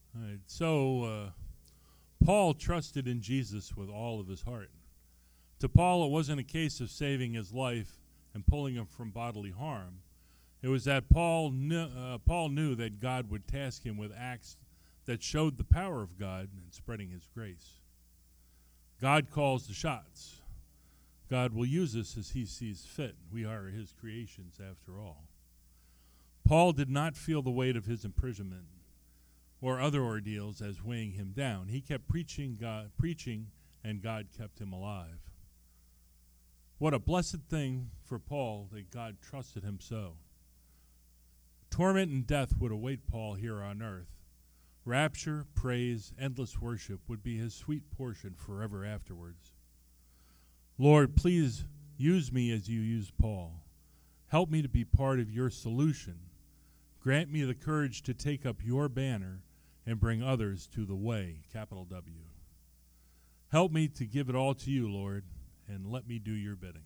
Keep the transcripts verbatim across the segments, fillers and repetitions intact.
All right, so uh, Paul trusted in Jesus with all of his heart. To Paul, it wasn't a case of saving his life and pulling him from bodily harm. It was that Paul knew, uh, Paul knew that God would task him with acts that showed the power of God in spreading his grace. God calls the shots. God will use us as he sees fit. We are his creations after all. Paul did not feel the weight of his imprisonment or other ordeals as weighing him down. He kept preaching God, preaching, and God kept him alive. What a blessed thing for Paul that God trusted him so. Torment and death would await Paul here on earth. Rapture, praise, endless worship would be his sweet portion forever afterwards. Lord, please use me as you used Paul. Help me to be part of your solution. Grant me the courage to take up your banner and bring others to the way, capital W. Help me to give it all to you, Lord, and let me do your bidding.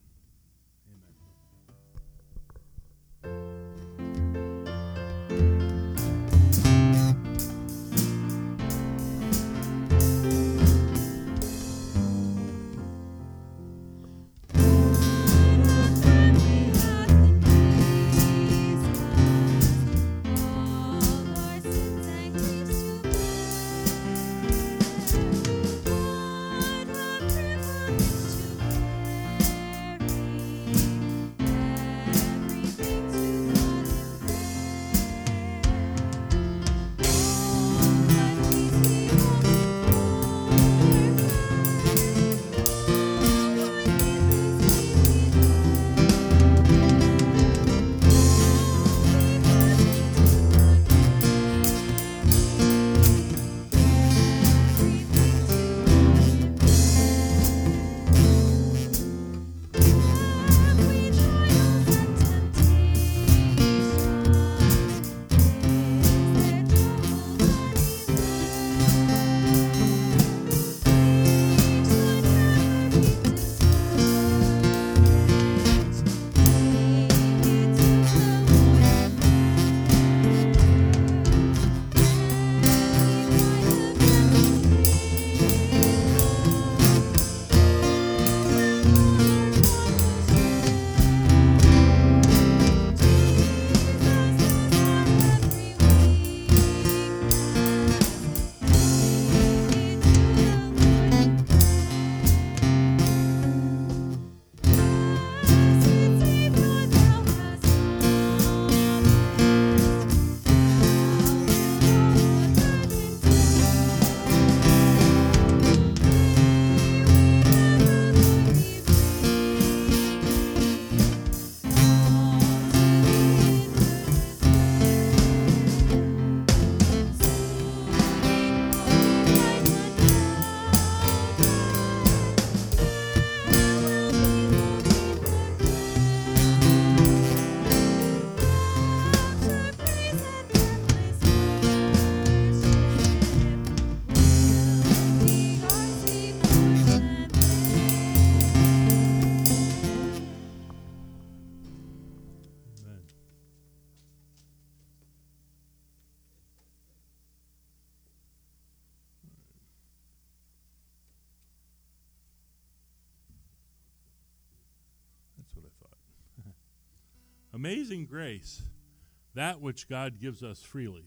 Amazing grace, that which God gives us freely.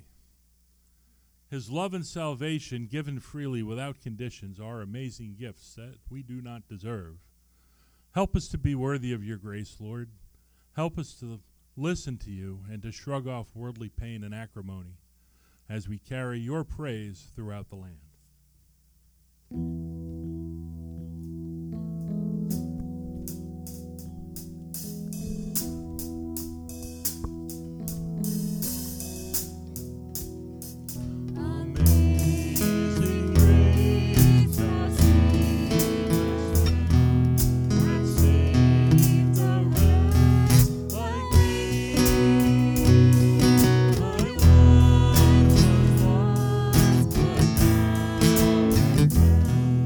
His love and salvation given freely without conditions are amazing gifts that we do not deserve. Help us to be worthy of your grace, Lord. Help us to listen to you and to shrug off worldly pain and acrimony as we carry your praise throughout the land. Thank you.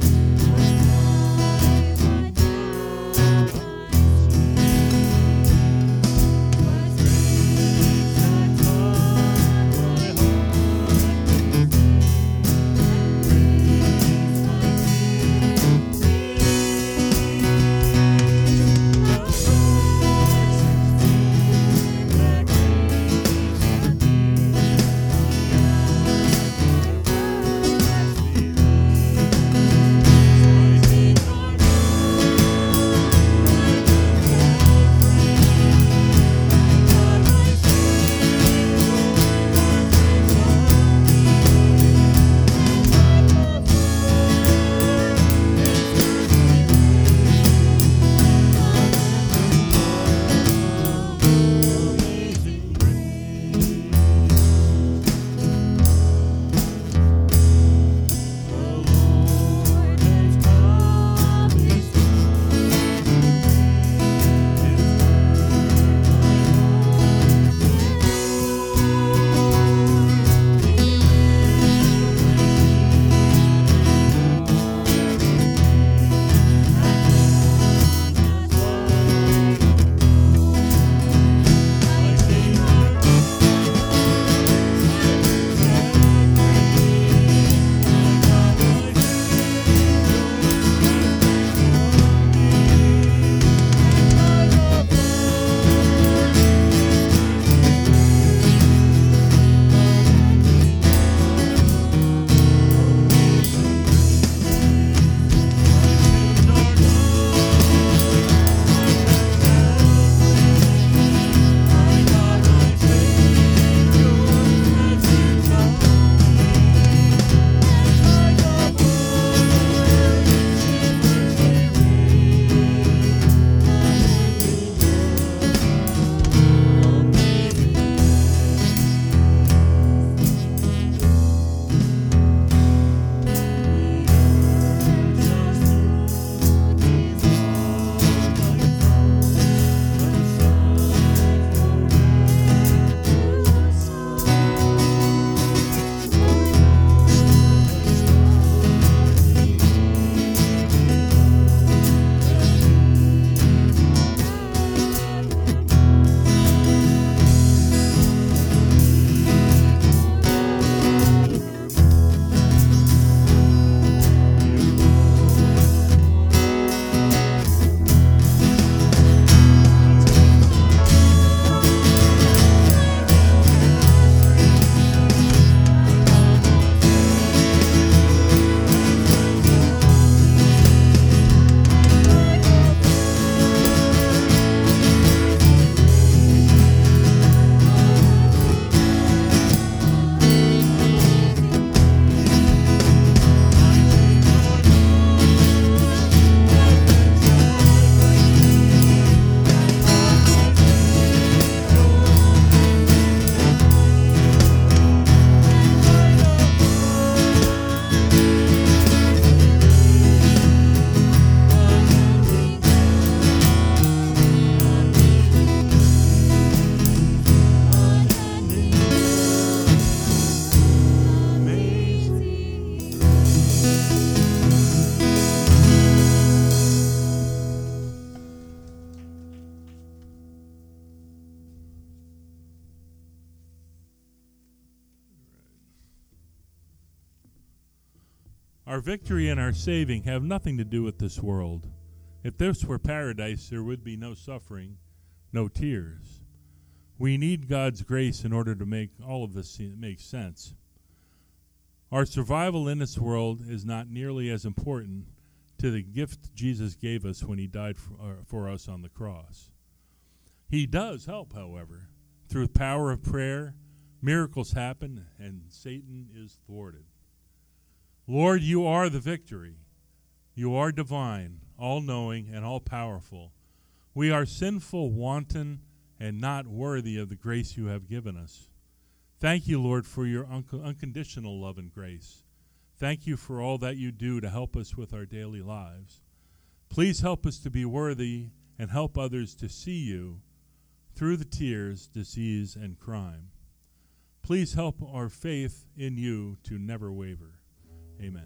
Our victory and our saving have nothing to do with this world. If this were paradise, there would be no suffering, no tears. We need God's grace in order to make all of this make sense. Our survival in this world is not nearly as important to the gift Jesus gave us when he died for, uh, for us on the cross. He does help, however. Through the power of prayer, miracles happen and Satan is thwarted. Lord, you are the victory. You are divine, all-knowing, and all-powerful. We are sinful, wanton, and not worthy of the grace you have given us. Thank you, Lord, for your un- unconditional love and grace. Thank you for all that you do to help us with our daily lives. Please help us to be worthy and help others to see you through the tears, disease, and crime. Please help our faith in you to never waver. Amen.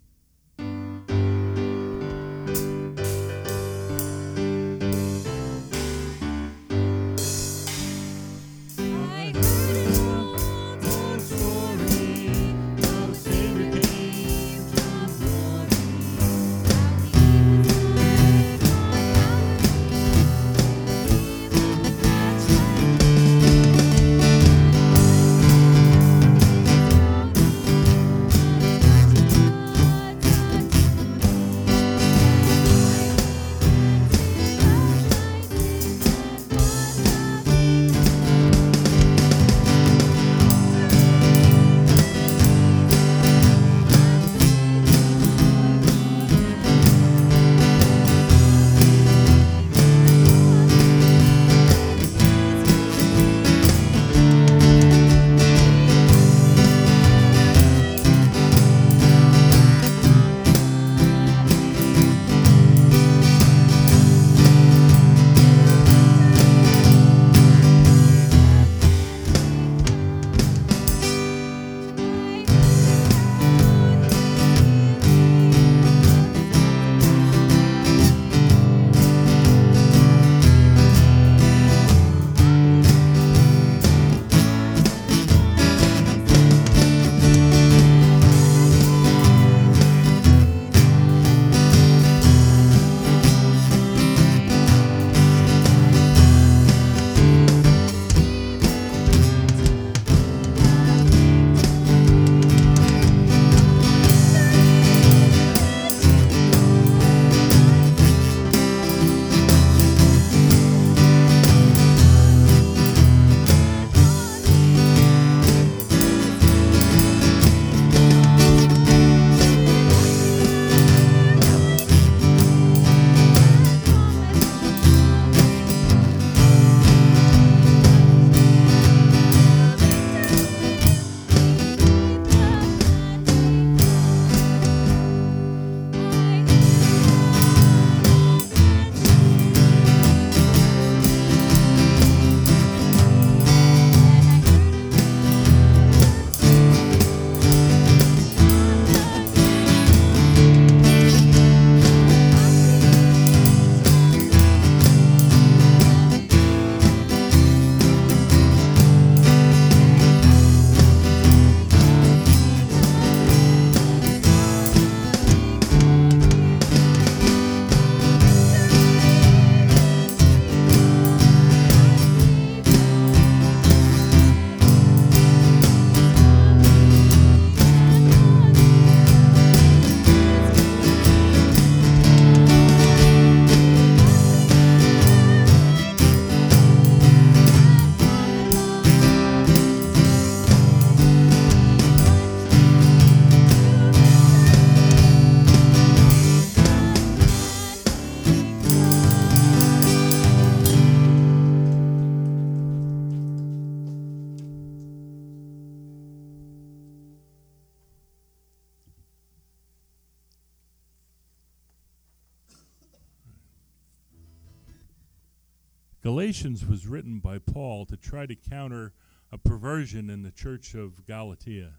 Galatians was written by Paul to try to counter a perversion in the church of Galatia.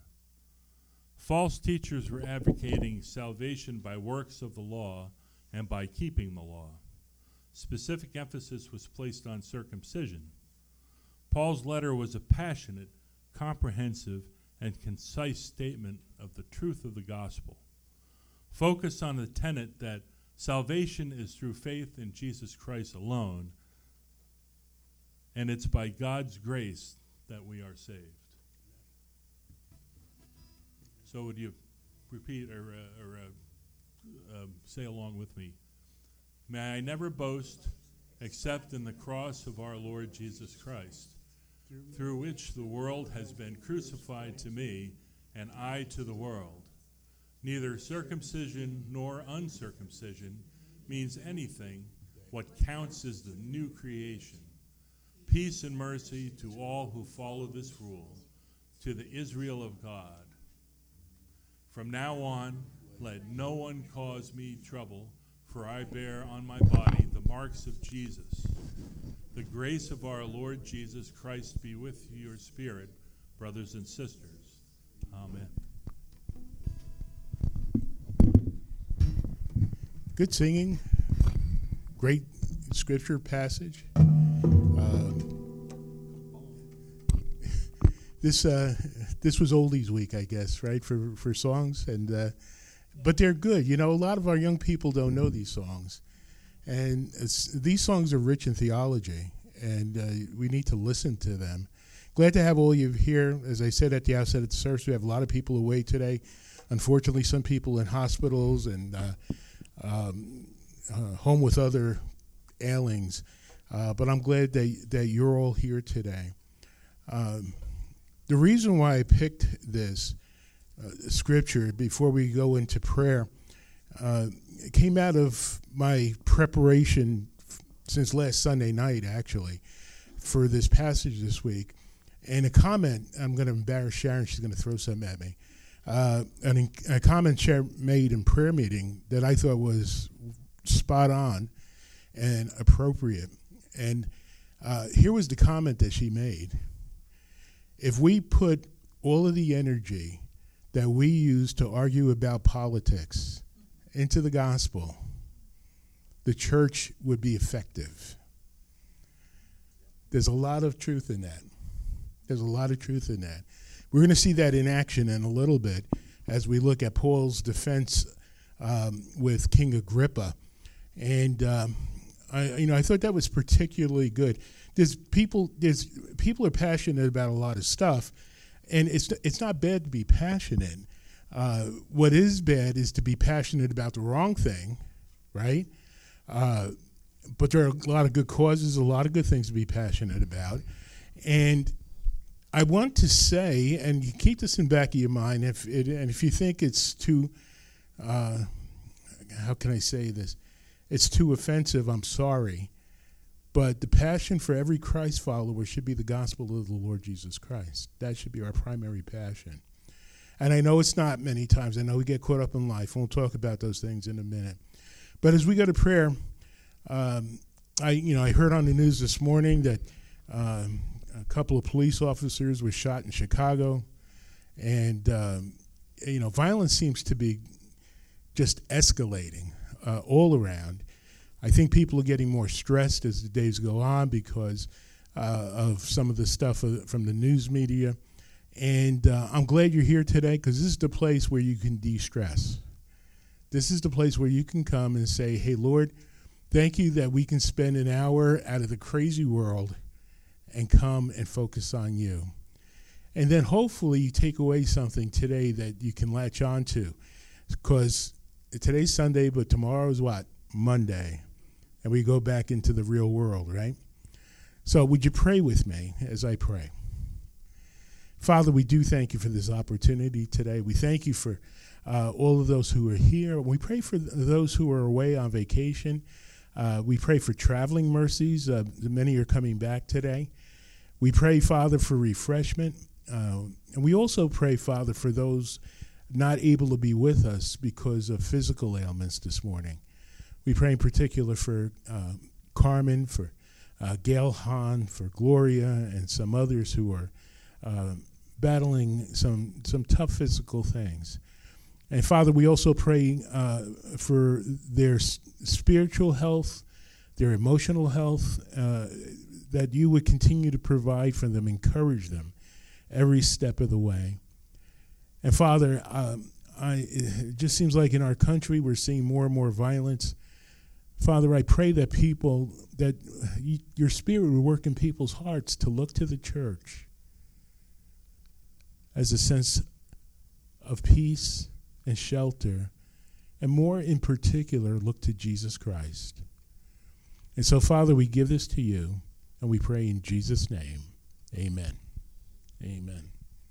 False teachers were advocating salvation by works of the law and by keeping the law. Specific emphasis was placed on circumcision. Paul's letter was a passionate, comprehensive, and concise statement of the truth of the gospel. focus on the tenet that salvation is through faith in Jesus Christ alone, and it's by God's grace that we are saved. So would you repeat or, uh, or uh, uh, say along with me? May I never boast except in the cross of our Lord Jesus Christ, through which the world has been crucified to me, and I to the world. Neither circumcision nor uncircumcision means anything. What counts is the new creation. Peace and mercy to all who follow this rule, to the Israel of God. From now on, let no one cause me trouble, for I bear on my body the marks of Jesus. The grace of our Lord Jesus Christ be with your spirit, brothers and sisters. Amen. Good singing, great scripture passage. Uh, this uh, this was oldies week, I guess, right, for for songs, and uh, but they're good. You know, a lot of our young people don't know these songs, and it's, these songs are rich in theology, and uh, we need to listen to them. Glad to have all of you here. As I said at the outset of the service, we have a lot of people away today. Unfortunately, some people in hospitals and uh, um, uh, home with other ailings. Uh, but I'm glad that, that you're all here today. Um, the reason why I picked this uh, scripture before we go into prayer uh, it came out of my preparation f- since last Sunday night, actually, for this passage this week. And a comment, I'm going to embarrass Sharon, she's going to throw something at me. Uh, an, a comment Sharon made in prayer meeting that I thought was spot on and appropriate. And uh, here was the comment that she made. If we put all of the energy that we use to argue about politics into the gospel, the church would be effective. There's a lot of truth in that. There's a lot of truth in that. We're going to see that in action in a little bit as we look at Paul's defense um, with King Agrippa. And um, I, you know, I thought that was particularly good. There's people, there's people are passionate about a lot of stuff, and it's it's not bad to be passionate. Uh, what is bad is to be passionate about the wrong thing, right? Uh, but there are a lot of good causes, a lot of good things to be passionate about, and I want to say, and you keep this in the back of your mind, if it, and if you think it's too, uh, how can I say this? It's too offensive, I'm sorry. But the passion for every Christ follower should be the gospel of the Lord Jesus Christ. That should be our primary passion. And I know it's not many times. I know we get caught up in life. We'll talk about those things in a minute. But as we go to prayer, um, I, you know, I heard on the news this morning that um, a couple of police officers were shot in Chicago. And, um, you know, violence seems to be just escalating uh, all around. I think people are getting more stressed as the days go on because uh, of some of the stuff uh, from the news media. And uh, I'm glad you're here today because this is the place where you can de-stress. This is the place where you can come and say, hey, Lord, thank you that we can spend an hour out of the crazy world and come and focus on you. And then hopefully you take away something today that you can latch on to. Because today's Sunday, but tomorrow is what? Monday. And we go back into the real world, right? So would you pray with me as I pray? Father, we do thank you for this opportunity today. We thank you for uh, all of those who are here. We pray for th- those who are away on vacation. Uh, we pray for traveling mercies. Uh, many are coming back today. We pray, Father, for refreshment. Uh, and we also pray, Father, for those not able to be with us because of physical ailments this morning. We pray in particular for uh, Carmen, for uh, Gail Hahn, for Gloria, and some others who are uh, battling some some tough physical things. And Father, we also pray uh, for their s- spiritual health, their emotional health, uh, that you would continue to provide for them, encourage them every step of the way. And Father, um, I, it just seems like in our country we're seeing more and more violence. Father, I pray that people, that you, your Spirit would work in people's hearts to look to the church as a sense of peace and shelter, and more in particular, look to Jesus Christ. And so, Father, we give this to you, and we pray in Jesus' name. Amen. Amen.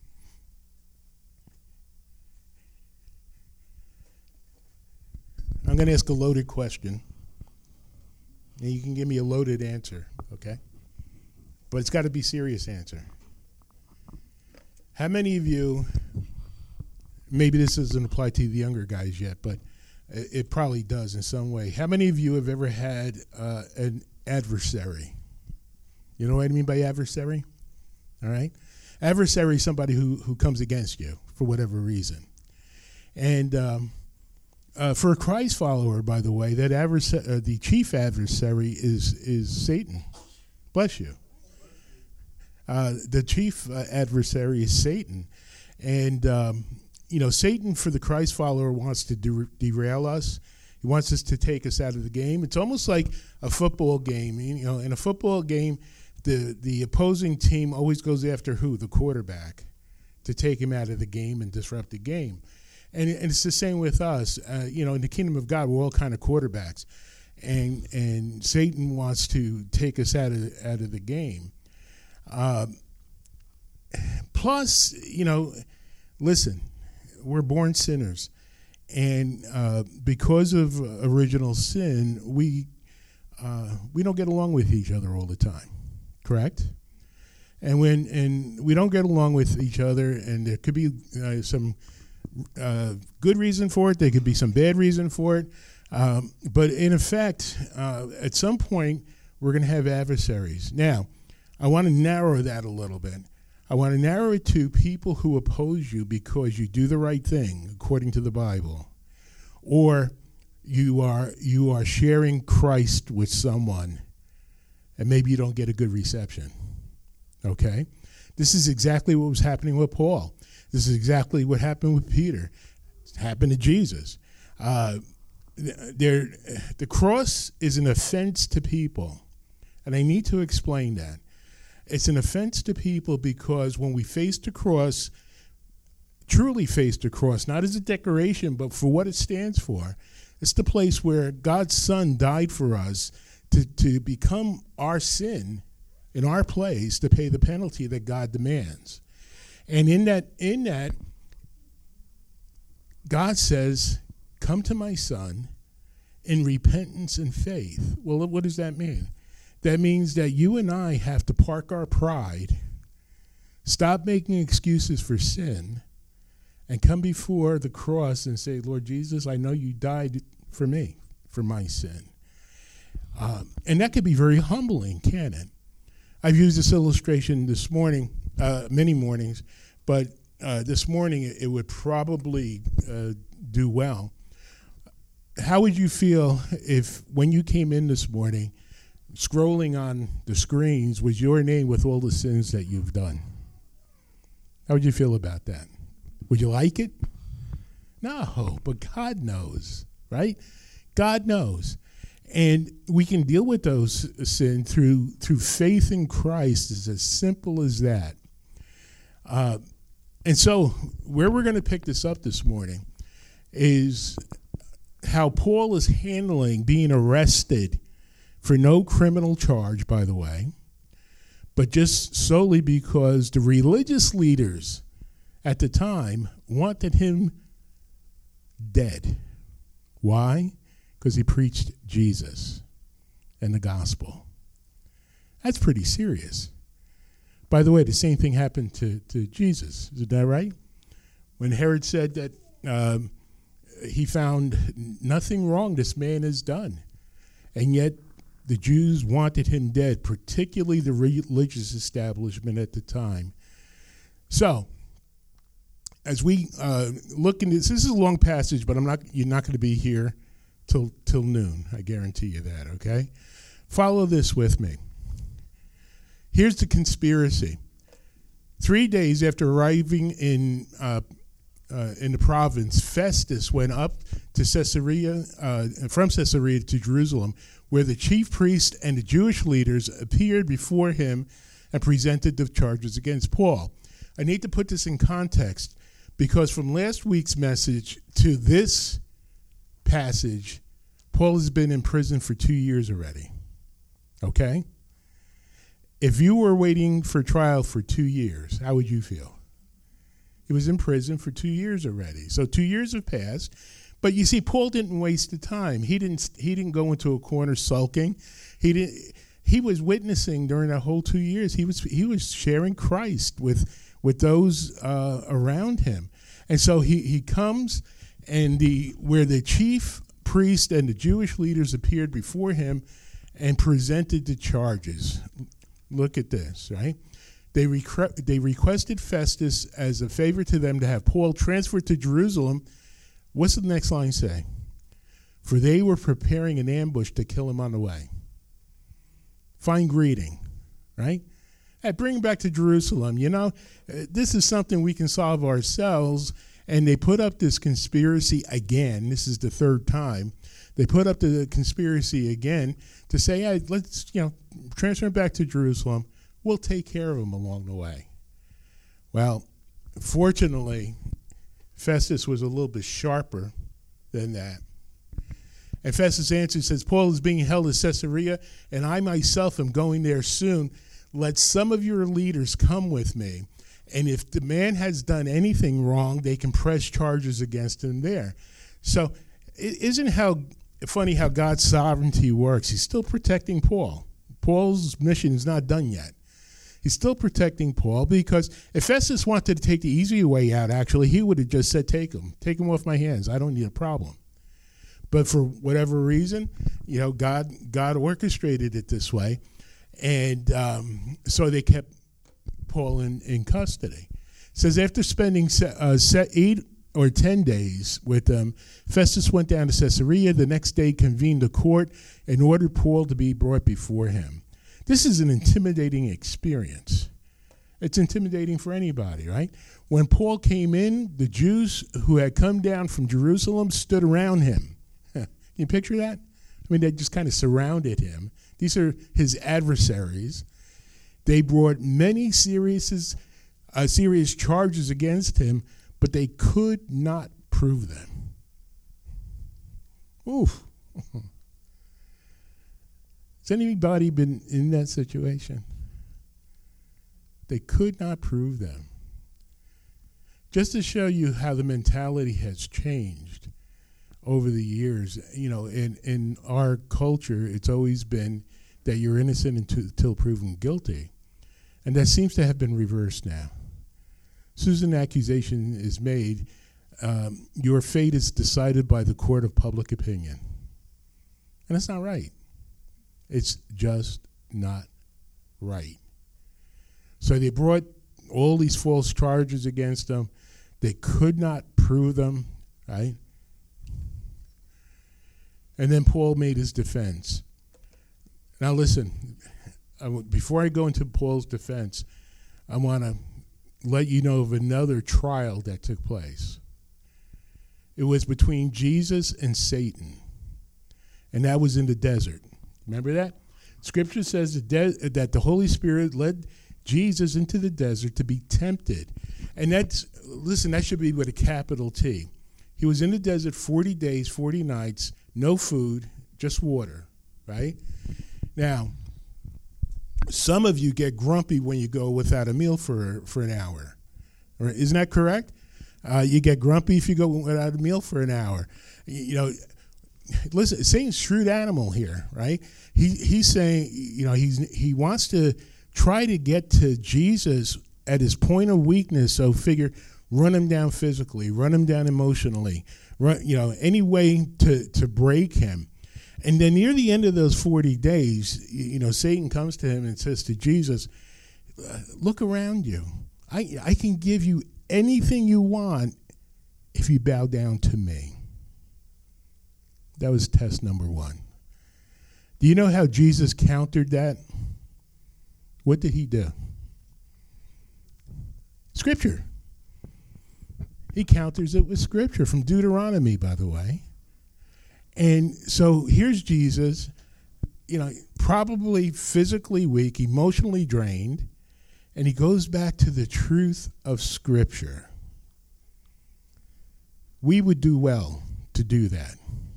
I'm going to ask a loaded question. And you can give me a loaded answer, okay? But it's got to be a serious answer. How many of you, maybe this doesn't apply to the younger guys yet, but it, it probably does in some way. How many of you have ever had uh, an adversary? You know what I mean by adversary? All right? Adversary is somebody who, who comes against you for whatever reason. And um, uh, for a Christ follower, by the way, that adversa- uh, the chief adversary is is Satan. Bless you. Uh, the chief uh, adversary is Satan. And, um, you know, Satan, for the Christ follower, wants to der- derail us. He wants us to take us out of the game. It's almost like a football game. You know, in a football game, the, the opposing team always goes after who? The quarterback, to take him out of the game and disrupt the game. And, and it's the same with us. Uh, you know, in the kingdom of God, we're all kind of quarterbacks. And and Satan wants to take us out of, out of the game. Uh, plus, you know, listen, we're born sinners. And uh, because of original sin, we uh, we don't get along with each other all the time, correct? And when and we don't get along with each other, and there could be uh, some uh, good reason for it, there could be some bad reason for it, um, but in effect, uh, at some point, we're going to have adversaries. Now, I want to narrow that a little bit. I want to narrow it to people who oppose you because you do the right thing according to the Bible, or you are you are sharing Christ with someone, and maybe you don't get a good reception. Okay? This is exactly what was happening with Paul. This is exactly what happened with Peter. It happened to Jesus. Uh, there, the cross is an offense to people, and I need to explain that. It's an offense to people because when we face the cross, truly face the cross, not as a decoration, but for what it stands for, it's the place where God's Son died for us to, to become our sin in our place to pay the penalty that God demands. And in that, in that, God says, come to my Son in repentance and faith. Well, what does that mean? That means that you and I have to park our pride, stop making excuses for sin, and come before the cross and say, Lord Jesus, I know you died for me, for my sin. Um, and that could be very humbling, can't it? I've used this illustration this morning, uh, many mornings, but uh, this morning it, it would probably uh, do well. How would you feel if when you came in this morning, scrolling on the screens was your name with all the sins that you've done? How would you feel about that? Would you like it? No, but God knows, right? God knows. And we can deal with those sins through through faith in Christ. It's as simple as that. Uh, and so where we're going to pick this up this morning is how Paul is handling being arrested for no criminal charge, by the way, but just solely because the religious leaders at the time wanted him dead. Why? Because he preached Jesus and the gospel. That's pretty serious. By the way, the same thing happened to, to Jesus. Is that right? When Herod said that um, he found nothing wrong this man has done, and yet the Jews wanted him dead, particularly the religious establishment at the time. So, as we uh, look into this, this is a long passage, but I'm not. You're not going to be here till till noon. I guarantee you that. Okay, follow this with me. Here's the conspiracy. Three days after arriving in uh, uh, in the province, Festus went up to Caesarea, uh, from Caesarea to Jerusalem, where the chief priests and the Jewish leaders appeared before him and presented the charges against Paul. I need to put this in context because from last week's message to this passage, Paul has been in prison for two years already. Okay? If you were waiting for trial for two years, how would you feel? He was in prison for two years already. So two years have passed. But you see, Paul didn't waste the time. He didn't he didn't go into a corner sulking. He didn't he was witnessing during that whole two years. He was he was sharing Christ with with those uh, around him. And so he, he comes and the where the chief priest and the Jewish leaders appeared before him and presented the charges. Look at this, right? They, recre- they requested Festus as a favor to them to have Paul transferred to Jerusalem. What's the next line say? For they were preparing an ambush to kill him on the way. Fine greeting, right? Hey, bring him back to Jerusalem. You know, uh, this is something we can solve ourselves. And they put up this conspiracy again. This is the third time. They put up the conspiracy again to say, hey, let's, you know, transfer him back to Jerusalem. We'll take care of him along the way. Well, fortunately, Festus was a little bit sharper than that. And Festus answered, says, Paul is being held at Caesarea, and I myself am going there soon. Let some of your leaders come with me. And if the man has done anything wrong, they can press charges against him there. So isn't how funny how God's sovereignty works? He's still protecting Paul. Paul's mission is not done yet. He's still protecting Paul because if Festus wanted to take the easy way out, actually, he would have just said, take him. Take him off my hands. I don't need a problem. But for whatever reason, you know, God God orchestrated it this way. And um, so they kept Paul in, in custody. It says after spending uh, eight or ten days with them, Festus went down to Caesarea. The next day convened a court and ordered Paul to be brought before him. This is an intimidating experience. It's intimidating for anybody, right? When Paul came in, the Jews who had come down from Jerusalem stood around him. Can you picture that? I mean, they just kind of surrounded him. These are his adversaries. They brought many serious, uh, serious charges against him, but they could not prove them. Oof. Has anybody been in that situation? They could not prove them. Just to show you how the mentality has changed over the years, you know, in, in our culture, it's always been that you're innocent until, until proven guilty. And that seems to have been reversed now. As soon as an accusation is made, um, your fate is decided by the court of public opinion. And that's not right. It's just not right. So they brought all these false charges against them. They could not prove them, right? And then Paul made his defense. Now listen, I, before I go into Paul's defense, I want to let you know of another trial that took place. It was between Jesus and Satan, and that was in the desert. Remember that? Scripture says that, de- that the Holy Spirit led Jesus into the desert to be tempted. And that's, listen, that should be with a capital T. He was in the desert forty days, forty nights, no food, just water, right? Now, some of you get grumpy when you go without a meal for, for an hour. Right? Isn't that correct? Uh, you get grumpy if you go without a meal for an hour. You, you know, listen, Satan's a shrewd animal here, right? He he's saying, you know, he's he wants to try to get to Jesus at his point of weakness. So figure, run him down physically, run him down emotionally, run, you know, any way to to break him. And then near the end of those forty days, you know, Satan comes to him and says to Jesus, look around you. I I can give you anything you want if you bow down to me. That was test number one. Do you know how Jesus countered that? What did he do? Scripture. He counters it with scripture from Deuteronomy, by the way. And so here's Jesus, you know, probably physically weak, emotionally drained, and he goes back to the truth of Scripture. We would do well to do that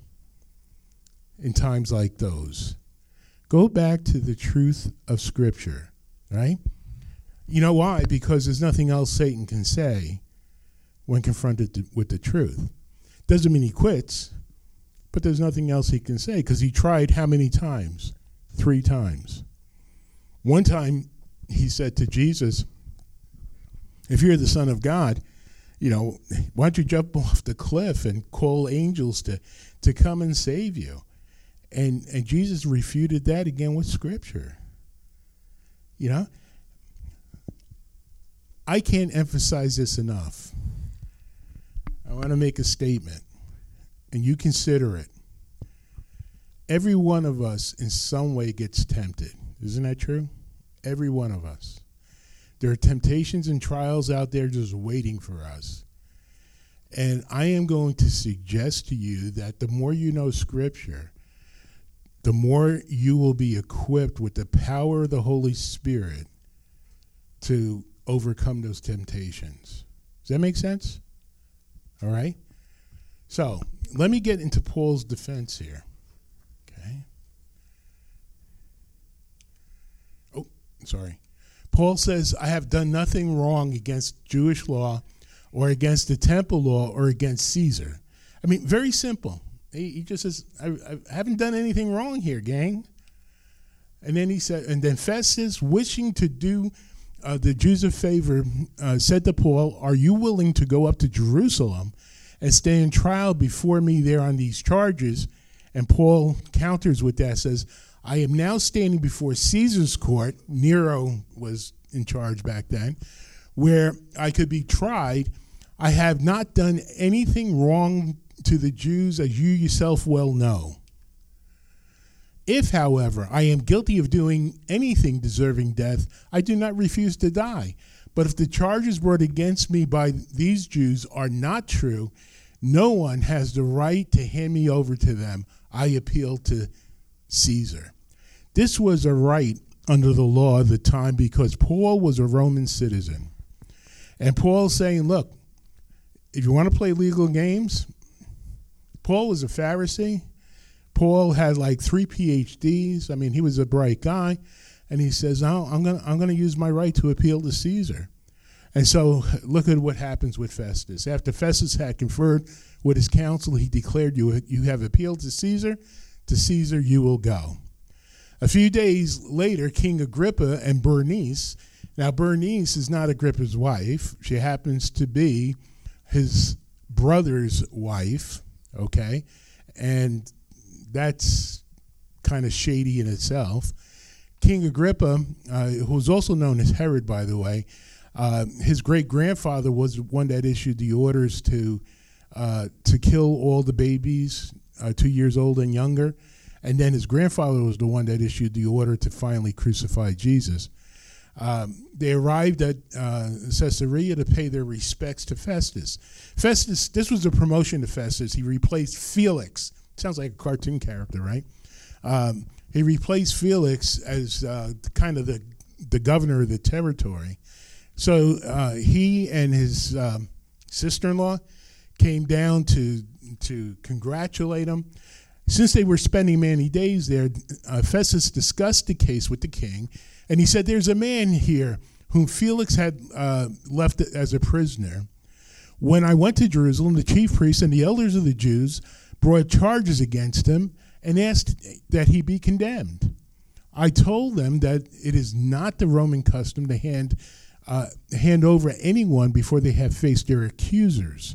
in times like those. Go back to the truth of Scripture, right? You know why? Because there's nothing else Satan can say when confronted with the truth. Doesn't mean he quits, but there's nothing else he can say because he tried how many times? Three times. One time he said to Jesus, if you're the Son of God, you know, why don't you jump off the cliff and call angels to, to come and save you? And and Jesus refuted that again with Scripture. You know, I can't emphasize this enough. I want to make a statement, and you consider it. Every one of us in some way gets tempted. Isn't that true? Every one of us. There are temptations and trials out there just waiting for us. And I am going to suggest to you that the more you know Scripture, the more you will be equipped with the power of the Holy Spirit to overcome those temptations. Does that make sense? All right? So, let me get into Paul's defense here. Okay? Oh, sorry. Paul says, I have done nothing wrong against Jewish law or against the temple law or against Caesar. I mean, very simple. He, he just says, I, I haven't done anything wrong here, gang. And then he said, and then Festus, wishing to do uh, the Jews a favor, uh, said to Paul, are you willing to go up to Jerusalem and stand trial before me there on these charges? And Paul counters with that, says, I am now standing before Caesar's court, Nero was in charge back then, where I could be tried. I have not done anything wrong to the Jews, as you yourself well know. If, however, I am guilty of doing anything deserving death, I do not refuse to die. But if the charges brought against me by these Jews are not true, no one has the right to hand me over to them. I appeal to Caesar. This was a right under the law of the time because Paul was a Roman citizen. And Paul's saying, look, if you want to play legal games, Paul was a Pharisee. Paul had like three P H Ds. I mean, he was a bright guy. And he says, oh, I'm going to I'm going to use my right to appeal to Caesar. And so look at what happens with Festus. After Festus had conferred with his council, he declared, you, you have appealed to Caesar. To Caesar you will go. A few days later, King Agrippa and Bernice, now Bernice is not Agrippa's wife. She happens to be his brother's wife, okay? And that's kind of shady in itself. King Agrippa, uh, who was also known as Herod, by the way, uh, his great-grandfather was one that issued the orders to uh, to kill all the babies uh, two years old and younger. And then his grandfather was the one that issued the order to finally crucify Jesus. Um, they arrived at uh, Caesarea to pay their respects to Festus. Festus, this was a promotion to Festus. He replaced Felix. Sounds like a cartoon character, right? Um, he replaced Felix as uh, kind of the, the governor of the territory. So uh, he and his um, sister-in-law came down to to congratulate him. Since they were spending many days there, uh, Festus discussed the case with the king, and he said, there's a man here whom Felix had uh, left as a prisoner. When I went to Jerusalem, the chief priests and the elders of the Jews brought charges against him and asked that he be condemned. I told them that it is not the Roman custom to hand uh, hand over anyone before they have faced their accusers.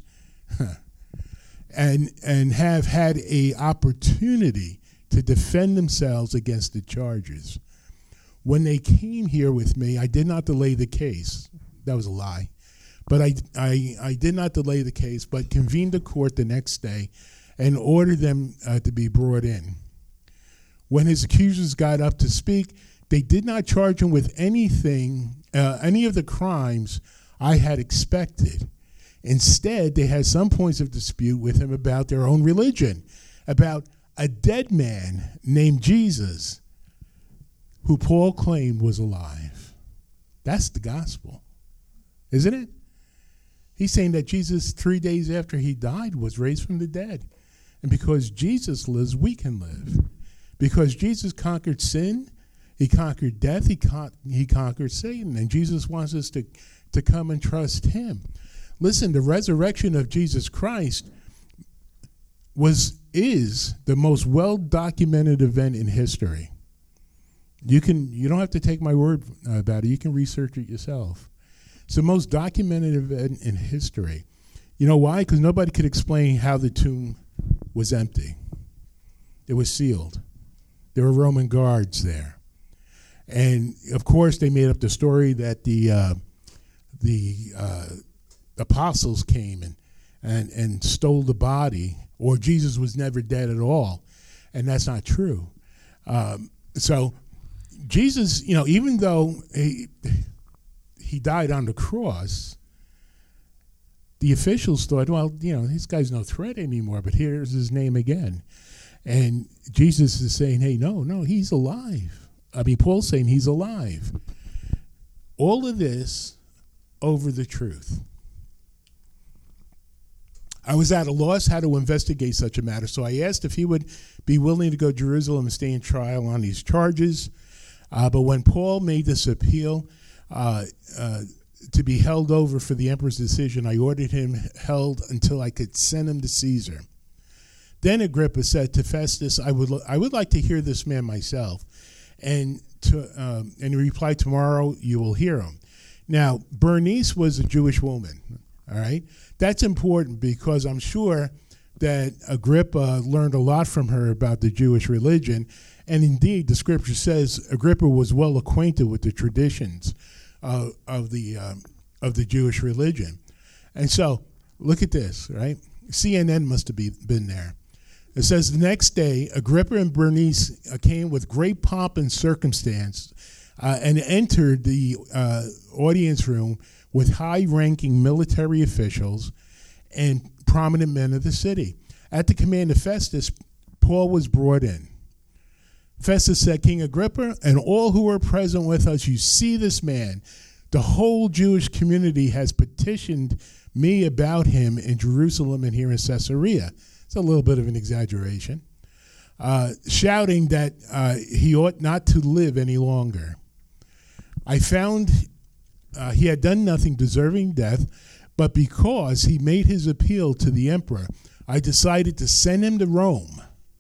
and and have had a opportunity to defend themselves against the charges. When they came here with me, I did not delay the case. That was a lie. But I, I, I did not delay the case, but convened the court the next day and ordered them uh, to be brought in. When his accusers got up to speak, they did not charge him with anything, uh, any of the crimes I had expected. Instead, they had some points of dispute with him about their own religion, about a dead man named Jesus, who Paul claimed was alive. That's the gospel, isn't it? He's saying that Jesus, three days after he died, was raised from the dead. And because Jesus lives, we can live. Because Jesus conquered sin, he conquered death, he, con- he conquered Satan. And Jesus wants us to, to come and trust him. Listen, the resurrection of Jesus Christ was is the most well-documented event in history. You can you don't have to take my word about it. You can research it yourself. It's the most documented event in history. You know why? Because nobody could explain how the tomb was empty. It was sealed. There were Roman guards there. And, of course, they made up the story that the uh, the uh, apostles came and, and, and stole the body, or Jesus was never dead at all. And that's not true. Um, so Jesus, you know, even though he, he died on the cross, the officials thought, well, you know, this guy's no threat anymore, but here's his name again. And Jesus is saying, hey, no, no, he's alive. I mean, Paul's saying he's alive. All of this over the truth. I was at a loss how to investigate such a matter, so I asked if he would be willing to go to Jerusalem and stay in trial on these charges. Uh, but when Paul made this appeal uh, uh, to be held over for the emperor's decision, I ordered him held until I could send him to Caesar. Then Agrippa said to Festus, I would I would like to hear this man myself. And, to, um, and he replied, tomorrow you will hear him. Now, Bernice was a Jewish woman, all right? That's important because I'm sure that Agrippa learned a lot from her about the Jewish religion. And indeed, the scripture says Agrippa was well acquainted with the traditions uh, of the um, of the Jewish religion. And so, look at this, right? C N N must have be, been there. It says, the next day, Agrippa and Bernice uh, came with great pomp and circumstance uh, and entered the uh, audience room with high-ranking military officials and prominent men of the city. At the command of Festus, Paul was brought in. Festus said, King Agrippa, and all who are present with us, you see this man. The whole Jewish community has petitioned me about him in Jerusalem and here in Caesarea. It's a little bit of an exaggeration. Uh, shouting that uh, he ought not to live any longer. I found uh, he had done nothing deserving death, but because he made his appeal to the emperor, I decided to send him to Rome.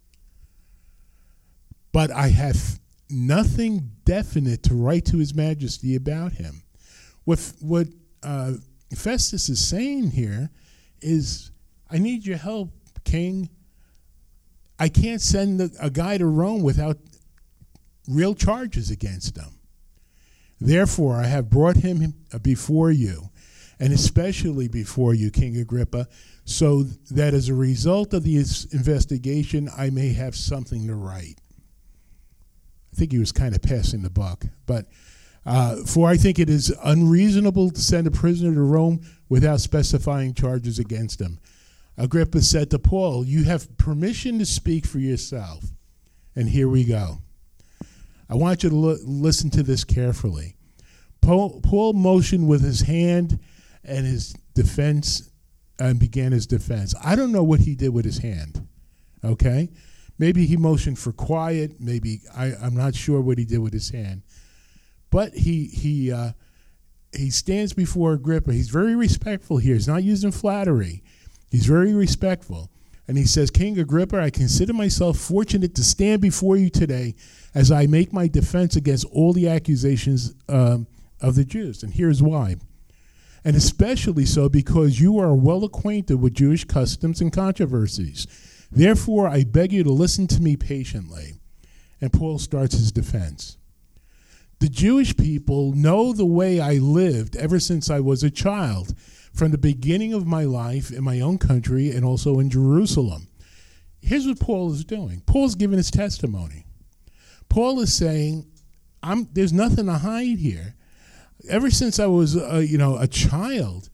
But I have nothing definite to write to his majesty about him. What, what uh, Festus is saying here is, I need your help, King. I can't send a, a guy to Rome without real charges against him. Therefore, I have brought him before you, and especially before you, King Agrippa, so that as a result of this investigation, I may have something to write. I think he was kind of passing the buck. But uh, for I think it is unreasonable to send a prisoner to Rome without specifying charges against him. Agrippa said to Paul, you have permission to speak for yourself. And here we go. I want you to lo- listen to this carefully. Paul, Paul motioned with his hand and his defense and began his defense. I don't know what he did with his hand, okay? Maybe he motioned for quiet. Maybe I, I'm not sure what he did with his hand. But he he uh, he stands before Agrippa. He's very respectful here. He's not using flattery. He's very respectful. And he says, King Agrippa, I consider myself fortunate to stand before you today as I make my defense against all the accusations um, of the Jews. And here's why. And especially so because you are well acquainted with Jewish customs and controversies. Therefore, I beg you to listen to me patiently. And Paul starts his defense. The Jewish people know the way I lived ever since I was a child, from the beginning of my life in my own country and also in Jerusalem. Here's what Paul is doing. Paul's giving his testimony. Paul is saying, "I'm there's nothing to hide here. Ever since I was, uh, you know, a child,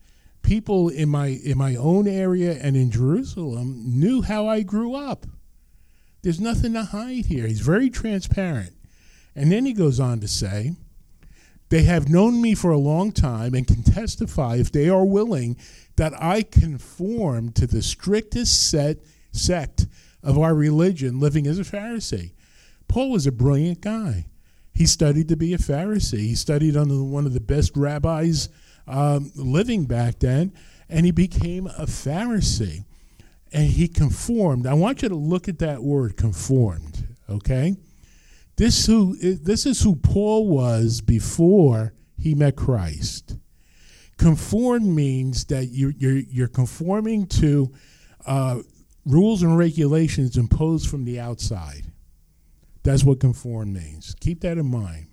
people in my in my own area and in Jerusalem knew how I grew up. There's nothing to hide here. He's very transparent. And then he goes on to say, they have known me for a long time and can testify, if they are willing, that I conform to the strictest set sect of our religion, living as a Pharisee. Paul was a brilliant guy. He studied to be a Pharisee. He studied under one of the best rabbis um, living back then, and he became a Pharisee. And he conformed. I want you to look at that word, conformed, okay? This who this is who Paul was before he met Christ. Conform means that you're you're, you're conforming to uh, rules and regulations imposed from the outside. That's what conform means. Keep that in mind.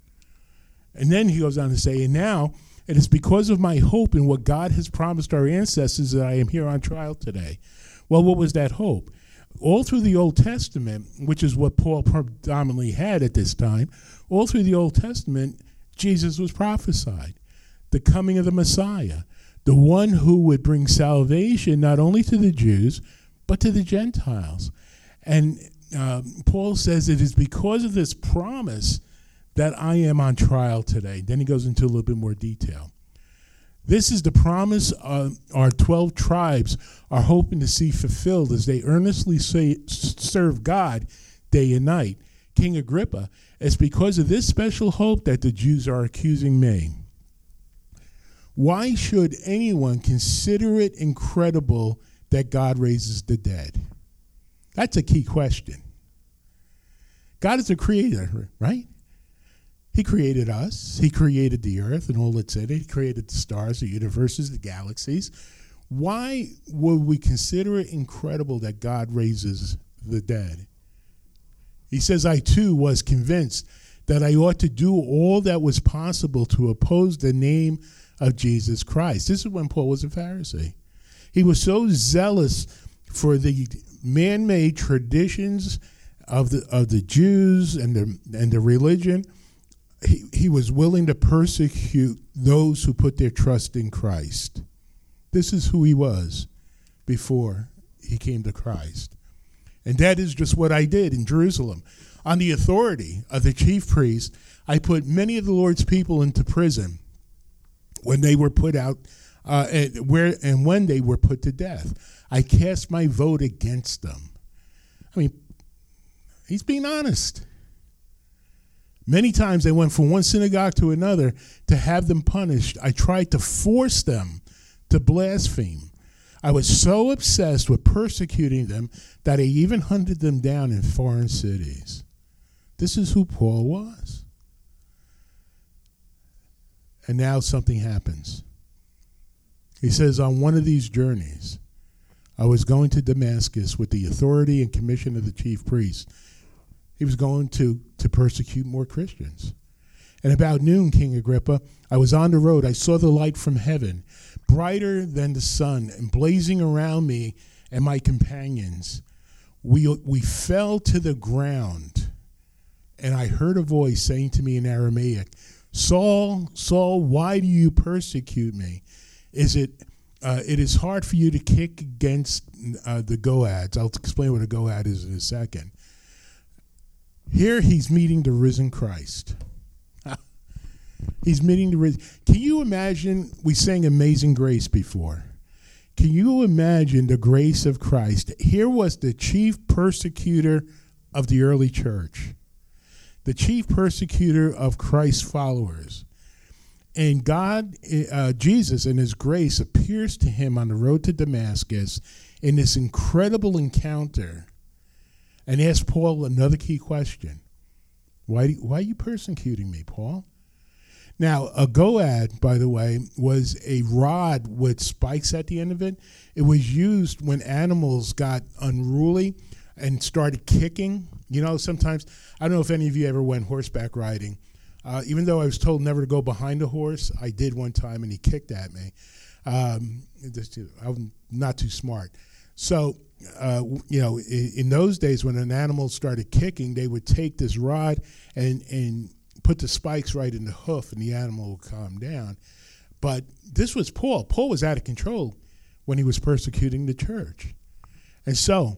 And then he goes on to say, and now it is because of my hope in what God has promised our ancestors that I am here on trial today. Well, what was that hope? All through the Old Testament, which is what Paul predominantly had at this time, all through the Old Testament, Jesus was prophesied. The coming of the Messiah, the one who would bring salvation not only to the Jews, but to the Gentiles. And uh, Paul says it is because of this promise that I am on trial today. Then he goes into a little bit more detail. This is the promise uh, our twelve tribes are hoping to see fulfilled as they earnestly say, serve God day and night. King Agrippa, it's because of this special hope that the Jews are accusing me. Why should anyone consider it incredible that God raises the dead? That's a key question. God is a creator, right? He created us. He created the earth and all that's in it. He created the stars, the universes, the galaxies. Why would we consider it incredible that God raises the dead? He says, I too was convinced that I ought to do all that was possible to oppose the name of Jesus Christ. This is when Paul was a Pharisee. He was so zealous for the man-made traditions of the of the Jews and the and the religion. He, he was willing to persecute those who put their trust in Christ. This is who he was before he came to Christ. And that is just what I did in Jerusalem. On the authority of the chief priest, I put many of the Lord's people into prison when they were put out, uh, and, where, and when they were put to death. I cast my vote against them. I mean, he's being honest. Many times they went from one synagogue to another to have them punished. I tried to force them to blaspheme. I was so obsessed with persecuting them that I even hunted them down in foreign cities. This is who Paul was. And now something happens. He says, on one of these journeys, I was going to Damascus with the authority and commission of the chief priest. He was going to, to persecute more Christians. And about noon, King Agrippa, I was on the road. I saw the light from heaven, brighter than the sun, and blazing around me and my companions. We, we fell to the ground, and I heard a voice saying to me in Aramaic, Saul, Saul, why do you persecute me? Is it, uh, it is hard for you to kick against uh, the goads. I'll explain what a goad is in a second. Here he's meeting the risen Christ. He's meeting the risen. Can you imagine, we sang Amazing Grace before. Can you imagine the grace of Christ? Here was the chief persecutor of the early church, the chief persecutor of Christ's followers. And God, uh, Jesus in his grace appears to him on the road to Damascus in this incredible encounter and asked Paul another key question. Why, do, why are you persecuting me, Paul? Now, a goad, by the way, was a rod with spikes at the end of it. It was used when animals got unruly and started kicking. You know, sometimes, I don't know if any of you ever went horseback riding. Uh, even though I was told never to go behind a horse, I did one time, and he kicked at me. Um, just, I'm not too smart. So, uh, you know, in, in those days when an animal started kicking, they would take this rod and, and put the spikes right in the hoof, and the animal would calm down. But this was Paul. Paul was out of control when he was persecuting the church. And so,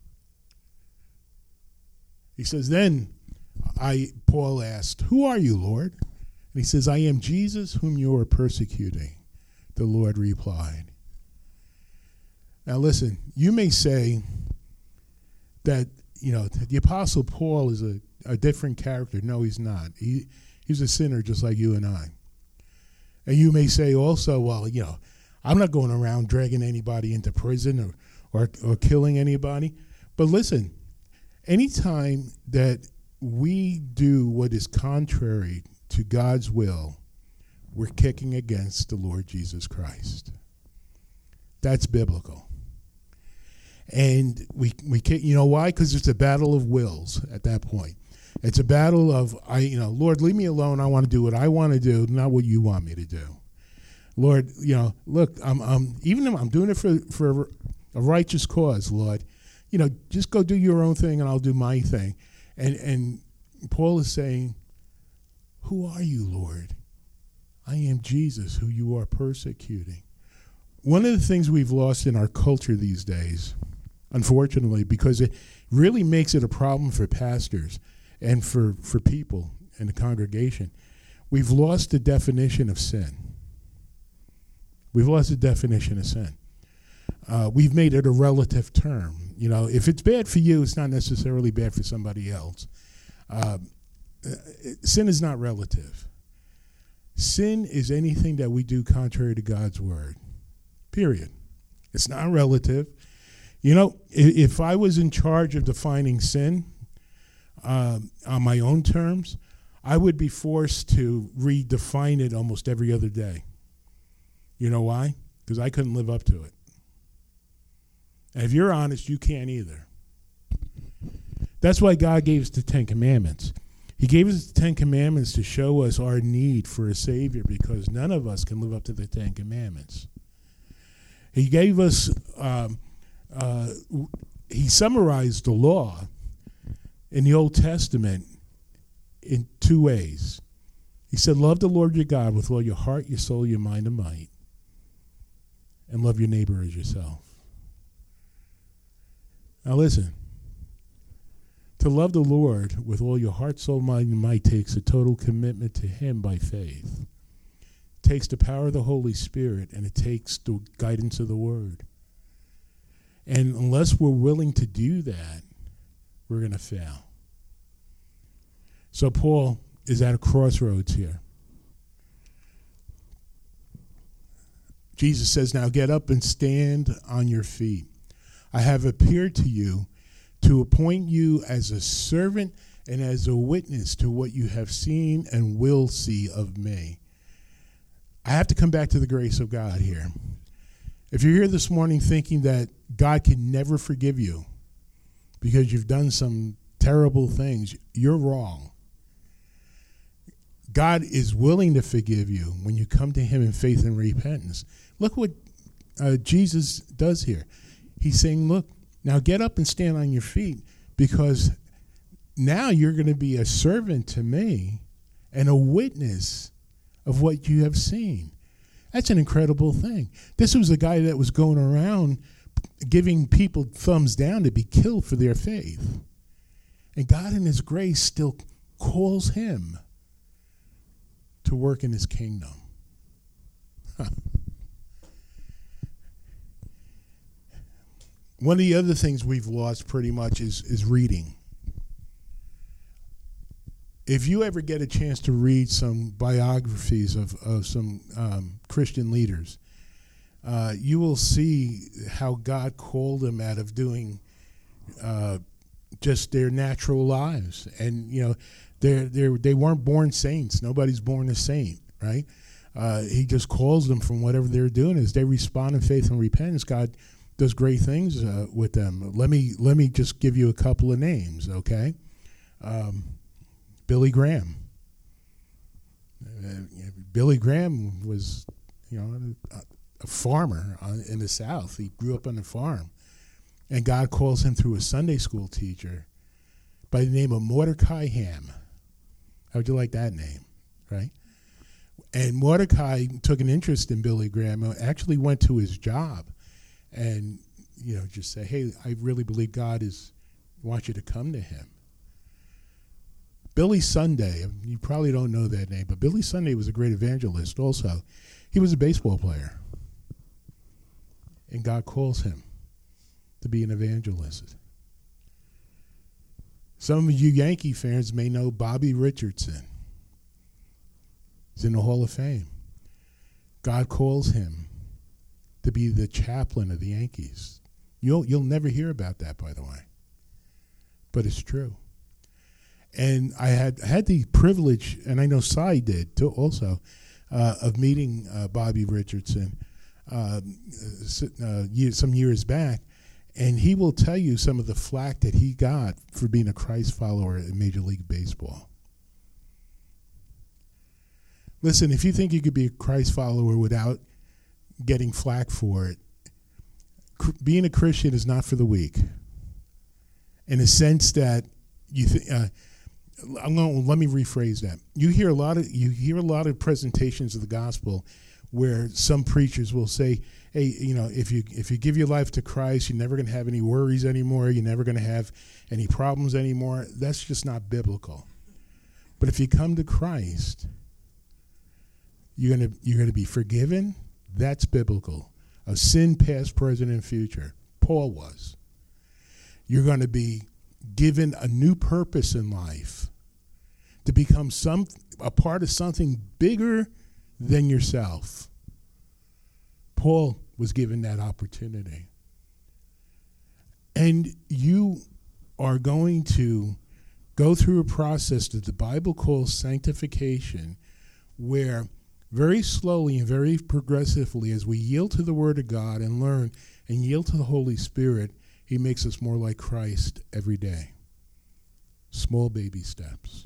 he says, then I, Paul asked, who are you, Lord? And he says, I am Jesus whom you are persecuting. The Lord replied. Now listen, you may say that, you know, the Apostle Paul is a, a different character. No, he's not. He He's a sinner just like you and I. And you may say also, well, you know, I'm not going around dragging anybody into prison or, or, or killing anybody. But listen, anytime that we do what is contrary to God's will, we're kicking against the Lord Jesus Christ. That's biblical. And we, we kick, you know why? Because it's a battle of wills at that point. It's a battle of, I, you know, Lord, leave me alone. I want to do what I want to do, not what you want me to do. Lord, you know, look, I'm, I'm even if I'm doing it for, for a righteous cause, Lord. You know, just go do your own thing and I'll do my thing. And and Paul is saying, who are you, Lord? I am Jesus, who you are persecuting. One of the things we've lost in our culture these days, unfortunately, because it really makes it a problem for pastors and for, for people in the congregation, we've lost the definition of sin. We've lost the definition of sin. Uh, we've made it a relative term. You know, if it's bad for you, it's not necessarily bad for somebody else. Uh, sin is not relative. Sin is anything that we do contrary to God's word, period. It's not relative. You know, if, if I was in charge of defining sin uh, on my own terms, I would be forced to redefine it almost every other day. You know why? Because I couldn't live up to it. And if you're honest, you can't either. That's why God gave us the Ten Commandments. He gave us the Ten Commandments to show us our need for a Savior, because none of us can live up to the Ten Commandments. He gave us, um, uh, he summarized the law in the Old Testament in two ways. He said, love the Lord your God with all your heart, your soul, your mind, and might, and love your neighbor as yourself. Now listen, to love the Lord with all your heart, soul, mind, and might takes a total commitment to him by faith. It takes the power of the Holy Spirit, and it takes the guidance of the Word. And unless we're willing to do that, we're going to fail. So Paul is at a crossroads here. Jesus says, now get up and stand on your feet. I have appeared to you to appoint you as a servant and as a witness to what you have seen and will see of me. I have to come back to the grace of God here. If you're here this morning thinking that God can never forgive you because you've done some terrible things, you're wrong. God is willing to forgive you when you come to him in faith and repentance. Look what uh, Jesus does here. He's saying, look, now get up and stand on your feet, because now you're going to be a servant to me and a witness of what you have seen. That's an incredible thing. This was a guy that was going around giving people thumbs down to be killed for their faith. And God in his grace still calls him to work in his kingdom. Huh. One of the other things we've lost pretty much is, is reading. If you ever get a chance to read some biographies of, of some um, Christian leaders, uh, you will see how God called them out of doing uh, just their natural lives. And, you know, they're, they're, they weren't born saints. Nobody's born a saint, right? Uh, he just calls them from whatever they're doing. As they respond in faith and repentance, God does great things uh, with them. Let me let me just give you a couple of names, okay? Um, Billy Graham. Uh, Billy Graham was, you know, a, a farmer on, in the South. He grew up on a farm, and God calls him through a Sunday school teacher by the name of Mordecai Ham. How would you like that name, right? And Mordecai took an interest in Billy Graham, actually went to his job and, you know, just say, hey, I really believe God is wants you to come to him. Billy Sunday, you probably don't know that name, but Billy Sunday was a great evangelist also. He was a baseball player. And God calls him to be an evangelist. Some of you Yankee fans may know Bobby Richardson. He's in the Hall of Fame. God calls him to be the chaplain of the Yankees. You'll you'll never hear about that, by the way. But it's true. And I had had the privilege, and I know Cy did too also, uh, of meeting uh, Bobby Richardson uh, uh, years, some years back. And he will tell you some of the flack that he got for being a Christ follower in Major League Baseball. Listen, if you think you could be a Christ follower without getting flack for it, cr- being a Christian is not for the weak. In a sense that you think, uh, I'm going. Let me rephrase that. You hear a lot of you hear a lot of presentations of the gospel where some preachers will say, "Hey, you know, if you if you give your life to Christ, you're never going to have any worries anymore. You're never going to have any problems anymore." That's just not biblical. But if you come to Christ, you're going to you're going to be forgiven. That's biblical. Of sin, past, present, and future. Paul was. You're going to be given a new purpose in life to become some a part of something bigger than yourself. Paul was given that opportunity. And you are going to go through a process that the Bible calls sanctification, where very slowly and very progressively, as we yield to the Word of God and learn and yield to the Holy Spirit, He makes us more like Christ every day. Small baby steps.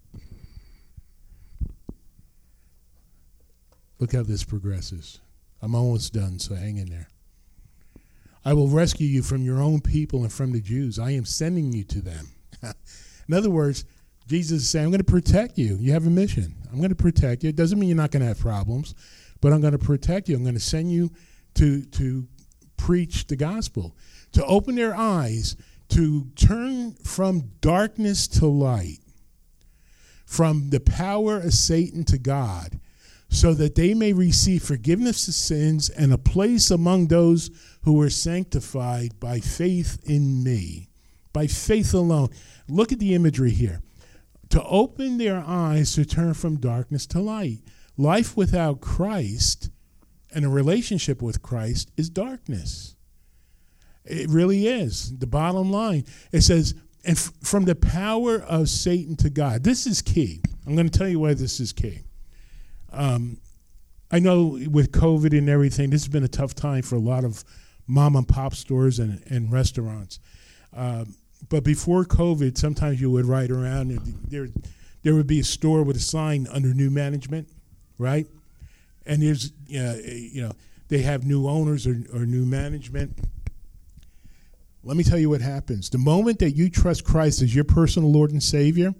Look how this progresses. I'm almost done, so hang in there. I will rescue you from your own people and from the Jews. I am sending you to them. In other words, Jesus is saying, I'm going to protect you. You have a mission. I'm going to protect you. It doesn't mean you're not going to have problems, but I'm going to protect you. I'm going to send you to, to preach the gospel, to open their eyes, to turn from darkness to light, from the power of Satan to God, so that they may receive forgiveness of sins and a place among those who are sanctified by faith in me, by faith alone. Look at the imagery here. To open their eyes to turn from darkness to light. Life without Christ and a relationship with Christ is darkness. It really is. The bottom line, it says, and f- from the power of Satan to God. This is key. I'm going to tell you why this is key. Um, I know with COVID and everything, this has been a tough time for a lot of mom and pop stores and, and restaurants. Um, but before COVID, sometimes you would ride around and there, there would be a store with a sign under new management, right? And there's, uh, you know, they have new owners or, or new management. Let me tell you what happens. The moment that you trust Christ as your personal Lord and Savior,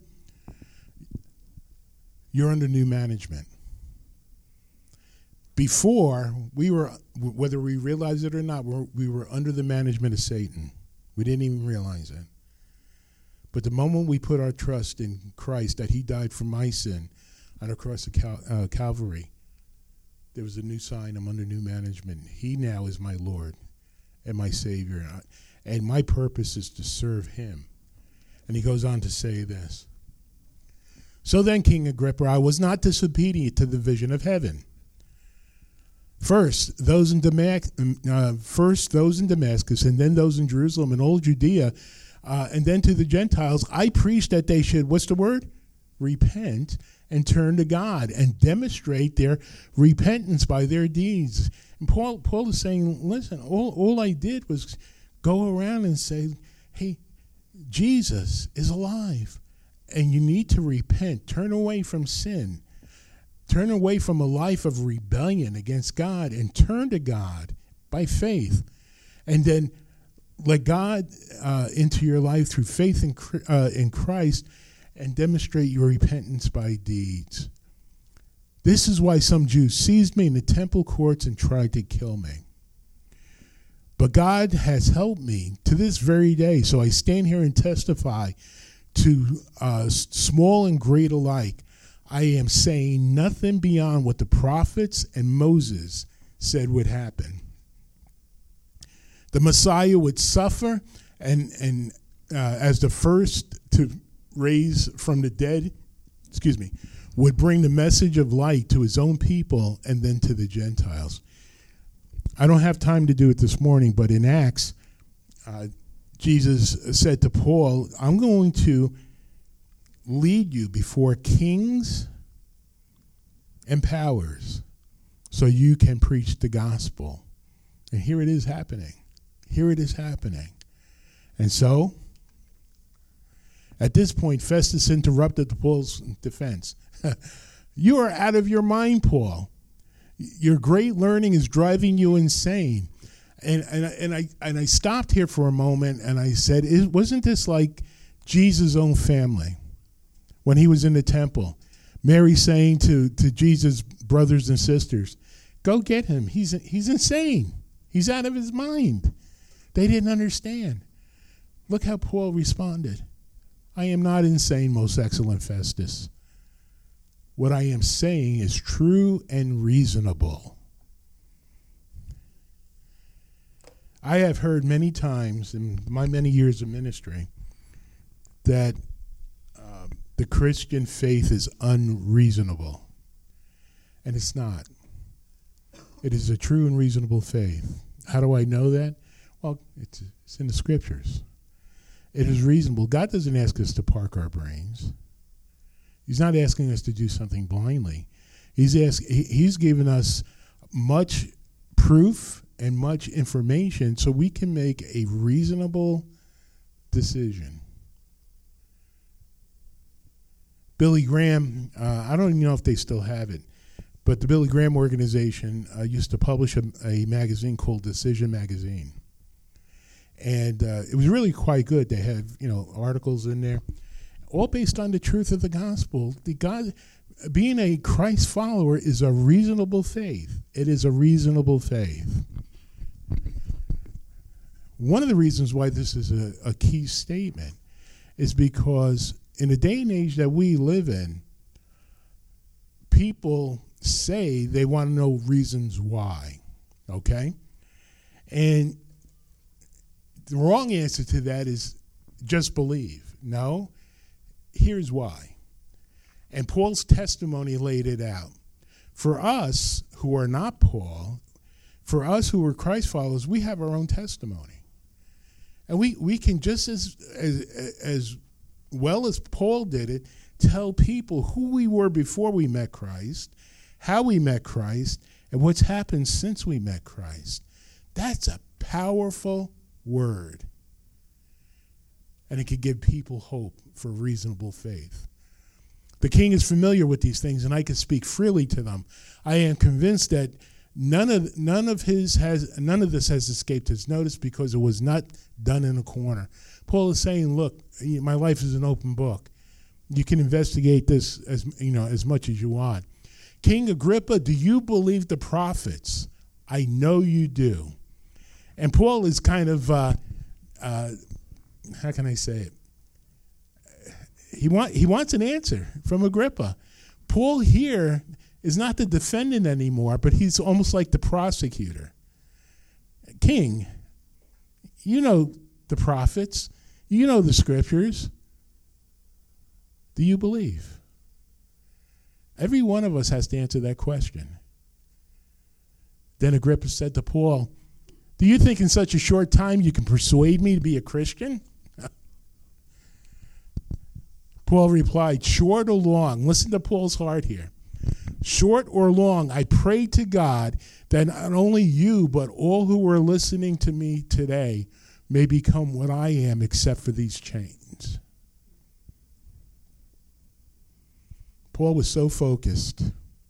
you're under new management. Before, we were, whether we realized it or not, we were under the management of Satan. We didn't even realize it. But the moment we put our trust in Christ, that He died for my sin on the cross of Cal- uh, Calvary, there was a new sign. I'm under new management. He now is my Lord and my Savior. And my purpose is to serve Him. And he goes on to say this. So then, King Agrippa, I was not disobedient to the vision of heaven. First, those in Damascus, uh, first those in Damascus, and then those in Jerusalem and all Judea, uh, and then to the Gentiles, I preached that they should, what's the word? Repent and turn to God and demonstrate their repentance by their deeds. And Paul, Paul is saying, listen, all, all I did was go around and say, hey, Jesus is alive, and you need to repent, turn away from sin. Turn away from a life of rebellion against God and turn to God by faith. And then let God uh, into your life through faith in, uh, in Christ and demonstrate your repentance by deeds. This is why some Jews seized me in the temple courts and tried to kill me. But God has helped me to this very day. So I stand here and testify to uh, small and great alike. I am saying nothing beyond what the prophets and Moses said would happen. The Messiah would suffer and, and uh, as the first to raise from the dead, excuse me, would bring the message of light to his own people and then to the Gentiles. I don't have time to do it this morning, but in Acts, uh, Jesus said to Paul, I'm going to lead you before kings and powers so you can preach the gospel. And here it is happening. Here it is happening. And so, at this point, Festus interrupted Paul's defense. You are out of your mind, Paul. Your great learning is driving you insane. And and and I and I stopped here for a moment and I said, wasn't this like Jesus' own family when he was in the temple? Mary saying to, to Jesus' brothers and sisters, go get him. He's he's insane. He's out of his mind. They didn't understand. Look how Paul responded. I am not insane, most excellent Festus. What I am saying is true and reasonable. I have heard many times in my many years of ministry that uh, the Christian faith is unreasonable. And it's not. It is a true and reasonable faith. How do I know that? Well, it's, it's in the scriptures. It is reasonable. God doesn't ask us to park our brains. He's not asking us to do something blindly. He's ask, he, he's given us much proof and much information so we can make a reasonable decision. Billy Graham, uh, I don't even know if they still have it, but the Billy Graham organization uh, used to publish a, a magazine called Decision Magazine. And uh, it was really quite good. They had, you know, articles in there, all based on the truth of the gospel. The God, being a Christ follower is a reasonable faith. It is a reasonable faith. One of the reasons why this is a, a key statement is because in the day and age that we live in, people say they want to know reasons why, okay? And the wrong answer to that is just believe. No, here's why. And Paul's testimony laid it out. For us who are not Paul, for us who are Christ followers, we have our own testimony. And we, we can just as, as as well as Paul did it, tell people who we were before we met Christ, how we met Christ, and what's happened since we met Christ. That's a powerful word. And it could give people hope for reasonable faith. The king is familiar with these things, and I can speak freely to them. I am convinced that none of none of his has none of this has escaped his notice because it was not done in a corner. Paul is saying, "Look, my life is an open book. You can investigate this as you know as much as you want." King Agrippa, do you believe the prophets? I know you do. And Paul is kind of, uh, uh, how can I say it? He want he wants an answer from Agrippa. Paul here is not the defendant anymore, but he's almost like the prosecutor. King, you know the prophets, you know the scriptures. Do you believe? Every one of us has to answer that question. Then Agrippa said to Paul, do you think in such a short time you can persuade me to be a Christian? Paul replied, short or long, listen to Paul's heart here. Short or long, I pray to God that not only you, but all who are listening to me today may become what I am except for these chains. Paul was so focused.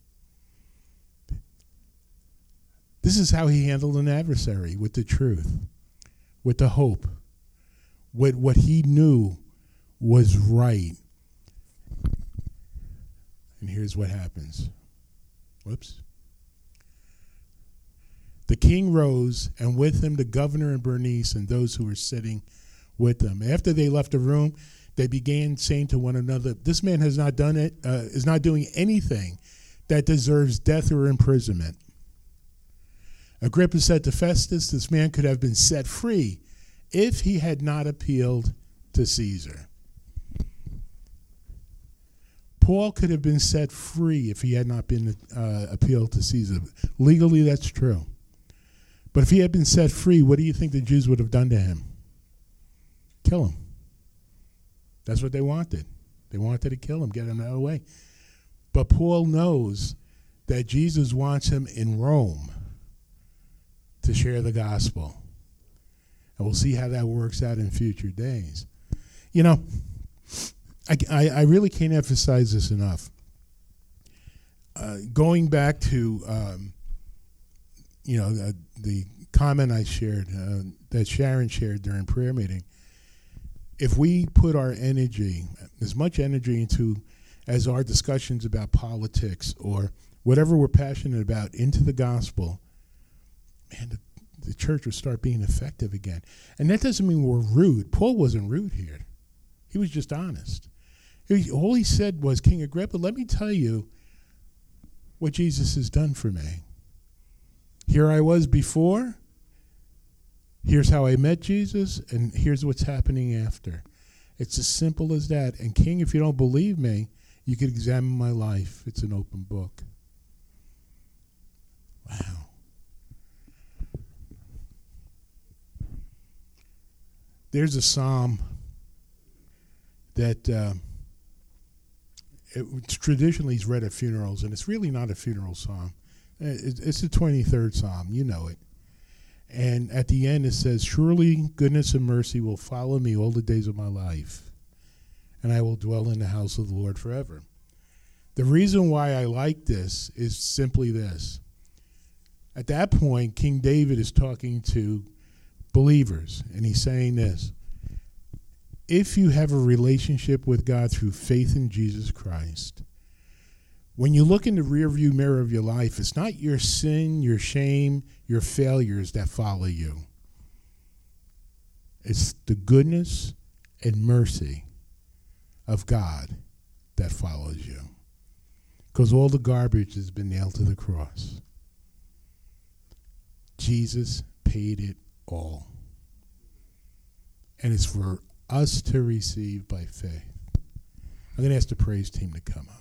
This is how he handled an adversary, with the truth, with the hope, with what he knew was right. And here's what happens. Whoops. The king rose, and with him the governor and Bernice and those who were sitting with them. After they left the room, they began saying to one another, "This man has not done it, uh, is not doing anything that deserves death or imprisonment." Agrippa said to Festus, "This man could have been set free if he had not appealed to Caesar." Paul could have been set free if he had not been uh, appealed to Caesar. Legally, that's true. But if he had been set free, what do you think the Jews would have done to him? Kill him. That's what they wanted. They wanted to kill him, get him out of the way. But Paul knows that Jesus wants him in Rome to share the gospel. And we'll see how that works out in future days. You know, I, I, I really can't emphasize this enough. Uh, going back to, um, you know, the, the comment I shared, uh, that Sharon shared during prayer meeting, if we put our energy, as much energy into as our discussions about politics or whatever we're passionate about into the gospel, man, the, the church will start being effective again. And that doesn't mean we're rude. Paul wasn't rude here. He was just honest. He, all he said was, "King Agrippa, let me tell you what Jesus has done for me. Here I was before. Here's how I met Jesus, and here's what's happening after." It's as simple as that. And King, if you don't believe me, you could examine my life. It's an open book. Wow. There's a psalm that uh, it, traditionally is read at funerals, and it's really not a funeral psalm. It, it's the twenty-third psalm. You know it. And at the end it says, "Surely goodness and mercy will follow me all the days of my life, and I will dwell in the house of the Lord forever." The reason why I like this is simply this. At that point, King David is talking to believers, and he's saying this: if you have a relationship with God through faith in Jesus Christ, when you look in the rearview mirror of your life, it's not your sin, your shame, your failures that follow you. It's the goodness and mercy of God that follows you. Because all the garbage has been nailed to the cross. Jesus paid it all. And it's for us to receive by faith. I'm going to ask the praise team to come up.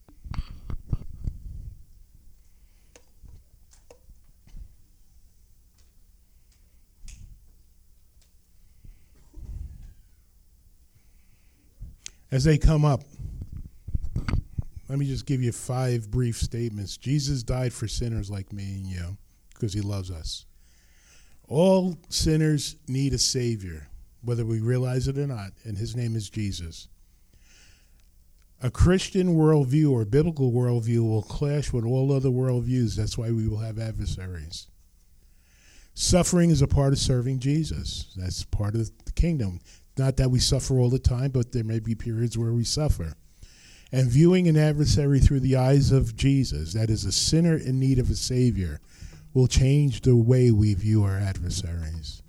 As they come up, let me just give you five brief statements. Jesus died for sinners like me and you because he loves us. All sinners need a Savior, whether we realize it or not, and his name is Jesus. A Christian worldview or biblical worldview will clash with all other worldviews. That's why we will have adversaries. Suffering is a part of serving Jesus. That's part of the kingdom. Not that we suffer all the time, but there may be periods where we suffer. And viewing an adversary through the eyes of Jesus, that is a sinner in need of a Savior, will change the way we view our adversaries.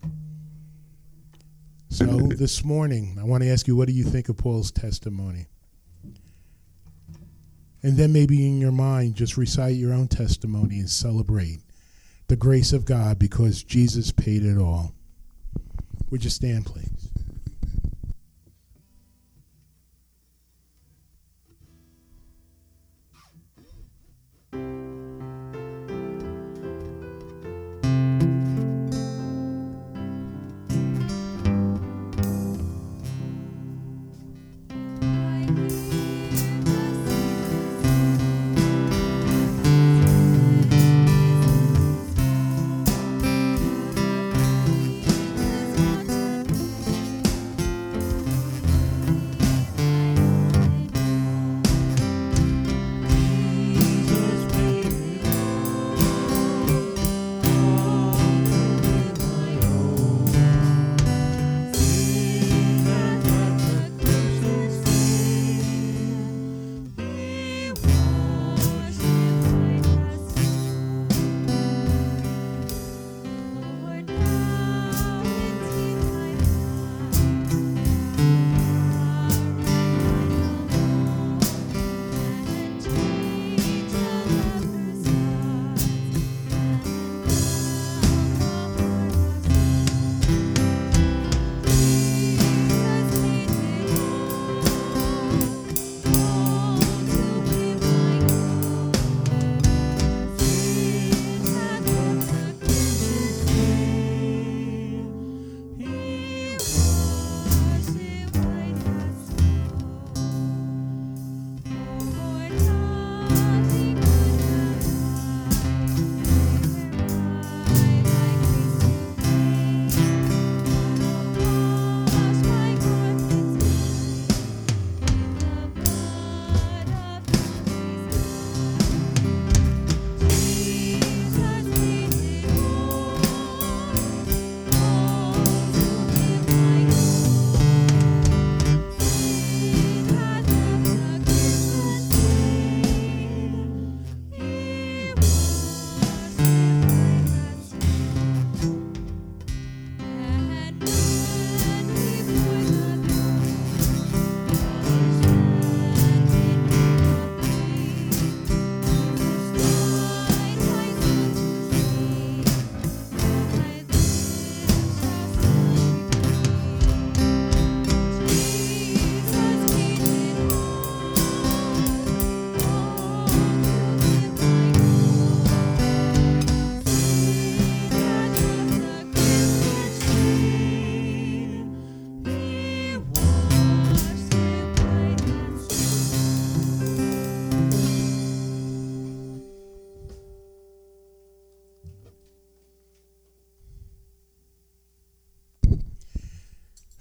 So this morning, I want to ask you, what do you think of Paul's testimony? And then maybe in your mind, just recite your own testimony and celebrate the grace of God because Jesus paid it all. Would you stand, please?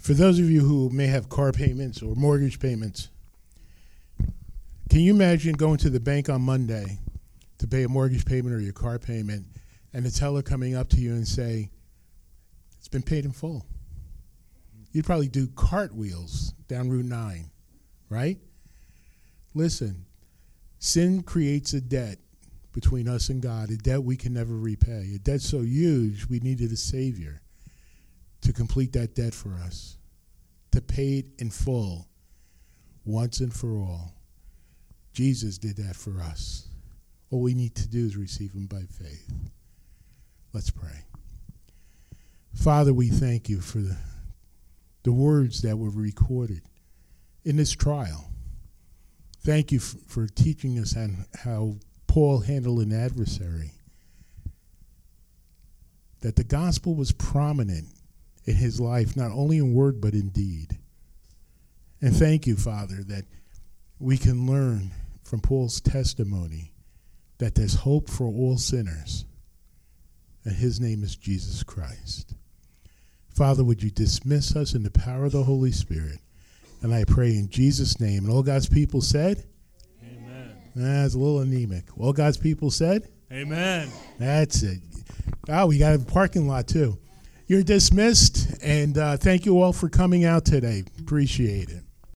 For those of you who may have car payments or mortgage payments, can you imagine going to the bank on Monday to pay a mortgage payment or your car payment, and the teller coming up to you and say, it's been paid in full? You'd probably do cartwheels down Route nine, right? Listen, sin creates a debt between us and God, a debt we can never repay, a debt so huge we needed a Savior to complete that debt for us, to pay it in full, once and for all. Jesus did that for us. All we need to do is receive him by faith. Let's pray. Father, we thank you for the, the words that were recorded in this trial. Thank you f- for teaching us on how Paul handled an adversary, that the gospel was prominent in his life, not only in word but in deed. And thank you, Father, that we can learn from Paul's testimony that there's hope for all sinners, and his name is Jesus Christ. Father, would you dismiss us in the power of the Holy Spirit? And I pray in Jesus' name. And all God's people said? Amen. That's a little anemic. All God's people said? Amen. That's it. Oh, we got a parking lot too. You're dismissed, and uh, thank you all for coming out today. Appreciate it.